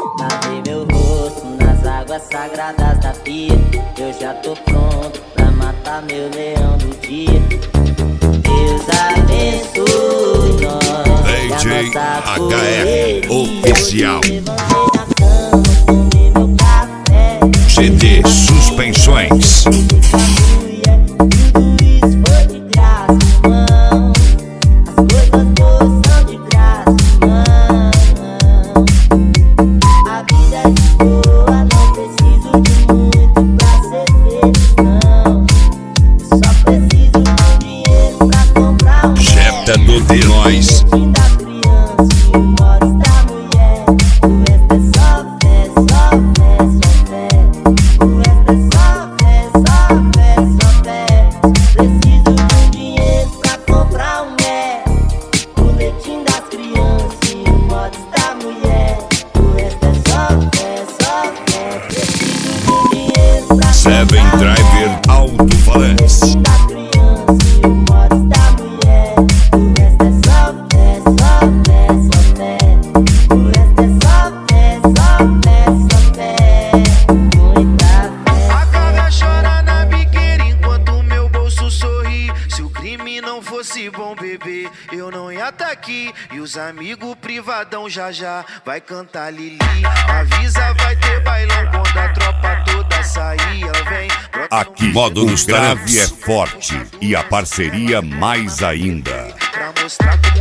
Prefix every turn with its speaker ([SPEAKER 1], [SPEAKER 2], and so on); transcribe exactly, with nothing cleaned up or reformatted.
[SPEAKER 1] Lavei meu rosto nas águas sagradas da pia. Eu já tô pronto pra matar meu leão do dia. Deus abençoe nós.
[SPEAKER 2] D J H R Oficial. G D Suspensões. Jeta do de nós. Seven Driver Alto-Falantes.
[SPEAKER 3] A cara chora na biqueira enquanto meu bolso sorri. Se o crime não fosse bom, bebê, eu não ia tá aqui. E os amigos privadão já já vai cantar Lili. Avisa, vai ter bailão quando a tropa toda sair. Ela vem.
[SPEAKER 2] Aqui, modo o grave é forte e a parceria mais ainda.
[SPEAKER 3] Pra mostrar como